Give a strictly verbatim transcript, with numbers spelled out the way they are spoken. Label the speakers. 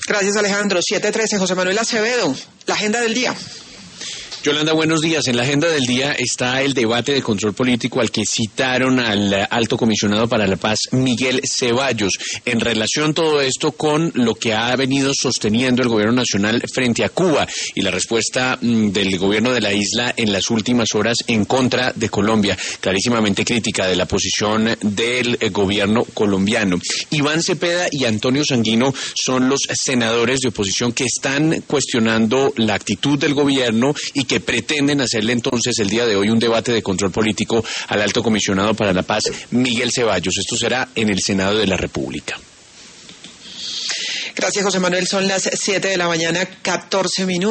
Speaker 1: Gracias, Alejandro. siete trece, José Manuel Acevedo, la agenda del día.
Speaker 2: Yolanda, buenos días. En la agenda del día está el debate de control político al que citaron al alto comisionado para la paz, Miguel Ceballos, en relación todo esto con lo que ha venido sosteniendo el gobierno nacional frente a Cuba y la respuesta mmm, del gobierno de la isla en las últimas horas en contra de Colombia, clarísimamente crítica de la posición del eh, gobierno colombiano. Iván Cepeda y Antonio Sanguino son los senadores de oposición que están cuestionando la actitud del gobierno y que pretenden hacerle entonces el día de hoy un debate de control político al alto comisionado para la paz, Miguel Ceballos. Esto será en el Senado de la República.
Speaker 1: Gracias, José Manuel. Son las siete de la mañana, catorce minutos.